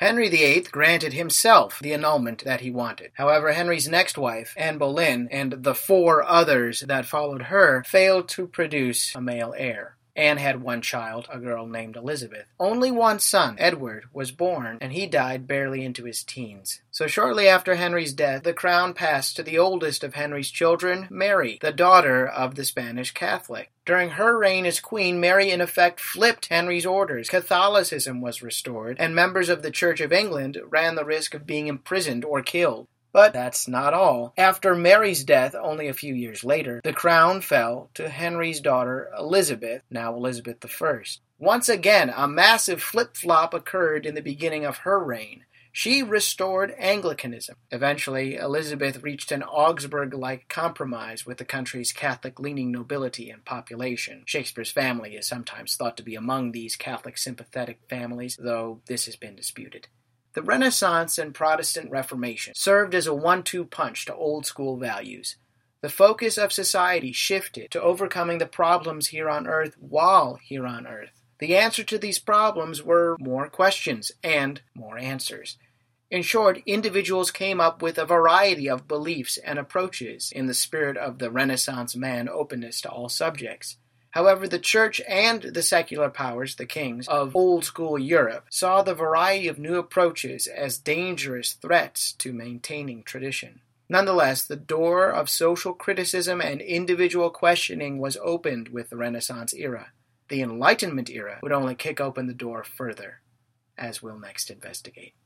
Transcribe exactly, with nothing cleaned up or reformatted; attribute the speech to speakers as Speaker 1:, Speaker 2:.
Speaker 1: Henry the Eighth granted himself the annulment that he wanted. However, Henry's next wife, Anne Boleyn, and the four others that followed her failed to produce a male heir. Anne had one child, a girl named Elizabeth. Only one son, Edward, was born, and he died barely into his teens. So shortly after Henry's death, the crown passed to the oldest of Henry's children, Mary, the daughter of the Spanish Catholic. During her reign as queen, Mary in effect flipped Henry's orders. Catholicism was restored, and members of the Church of England ran the risk of being imprisoned or killed. But that's not all. After Mary's death, only a few years later, the crown fell to Henry's daughter Elizabeth, now Elizabeth the First. Once again, a massive flip-flop occurred in the beginning of her reign. She restored Anglicanism. Eventually, Elizabeth reached an Augsburg-like compromise with the country's Catholic-leaning nobility and population. Shakespeare's family is sometimes thought to be among these Catholic-sympathetic families, though this has been disputed. The Renaissance and Protestant Reformation served as a one two punch to old-school values. The focus of society shifted to overcoming the problems here on earth while here on earth. The answer to these problems were more questions and more answers. In short, individuals came up with a variety of beliefs and approaches in the spirit of the Renaissance man openness to all subjects. However, the church and the secular powers, the kings, of old-school Europe saw the variety of new approaches as dangerous threats to maintaining tradition. Nonetheless, the door of social criticism and individual questioning was opened with the Renaissance era. The Enlightenment era would only kick open the door further, as we'll next investigate.